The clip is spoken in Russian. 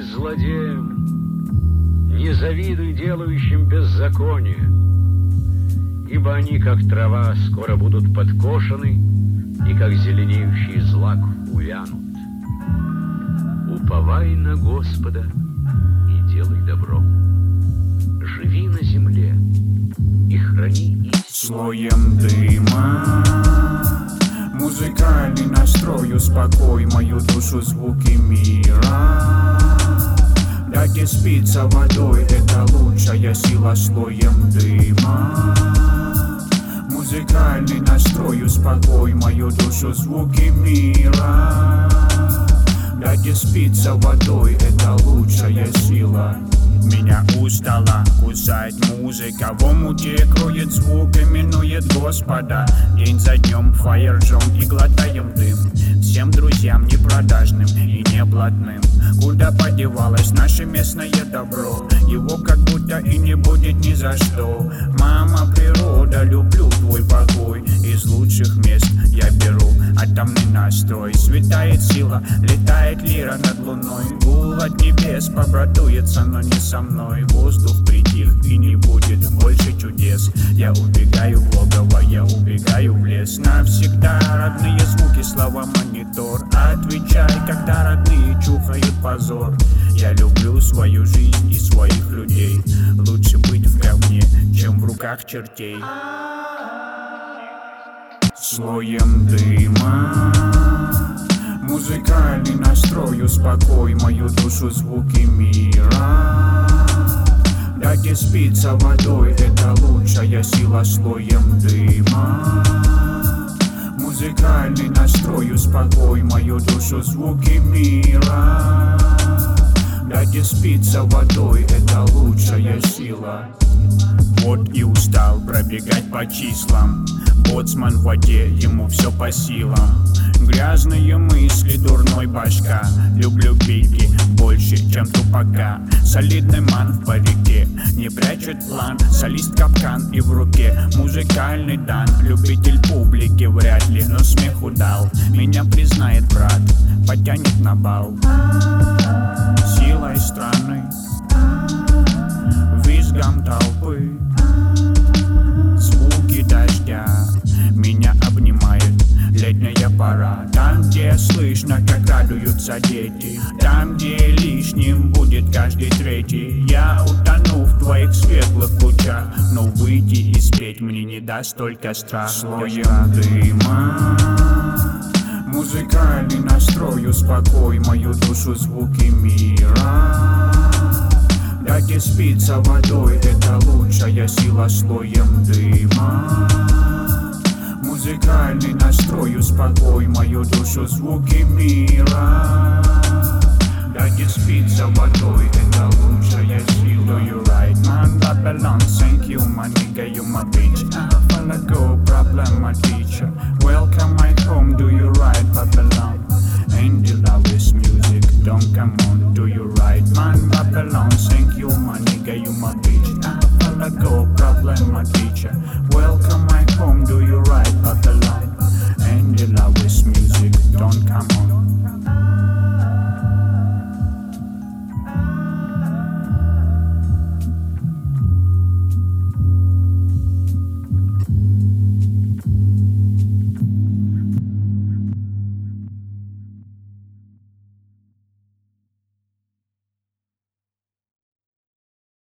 злодеям, не завидуй делающим беззаконие, ибо они, как трава, скоро будут подкошены, и как зеленеющий злак увянут. Уповай на Господа и делай добро. Живи на земле и храни истину. Слоем дыма музыкальный настрой, успокой мою душу звуки мира. Дайте спиться водой, это лучшая сила. Слоем дыма музыкальный настрой, успокой мою душу звуки мира. Дайте спиться водой, это лучшая сила. Меня устала кусать музыка, в омуте кроет звук, именует Господа. День за днем фаер-жжем и глотаем дым. Всем друзьям непродажным и неблатным. Куда подевалось наше местное добро? Его как будто и не будет ни за что. Мама природа, люблю твой покой. Из лучших мест я беру атомный настрой. Светает сила, летает лира над луной. Гул от небес побратуется, но не со мной. Воздух притих и не будет больше чудес. Я убегаю в логово, я убегаю в лес. Навсегда родные звуки, слова монитор. Отвечай, когда родные чухают позор. Я люблю свою жизнь и своих людей. Лучше быть в говне, чем в руках чертей. Слоем дыма музыкальный настрой, успокой мою душу звуки мира. Дайте спиться водой, это лучшая сила. Слоем дыма музыкальный настрой, успокой мою душу звуки мира. Дайте спиться водой, это лучшая сила. Вот и устал пробегать по числам. Боцман в воде, ему все по силам. Грязные мысли, дурной башка. Люблю бейки больше, чем тупака. Солидный ман в парике, не прячет план. Солист капкан и в руке музыкальный дан. Любитель публики вряд ли, но смеху дал. Меня признает брат, потянет на бал. Силой страны, визгом толпы, звуки дождя меня обнимает летняя пора. Там, где слышно, как радуются дети, там, где лишним будет каждый третий. Я утону в твоих светлых лучах, но выйти и спеть мне не даст только страх. Слоем дыма музыкальный настрой, успокой мою душу звуки мира. Дайте спиться водой, это лучшая сила. Слоем дыма музыкальный настрой, успокой мою душу звуки мира. Дайте спиться водой, это лучшая сила. Do you right, man? Babylon, thank you, my nigga, you my bitch. I follow go, problem, my teacher. Welcome my home, do you right, Babylon?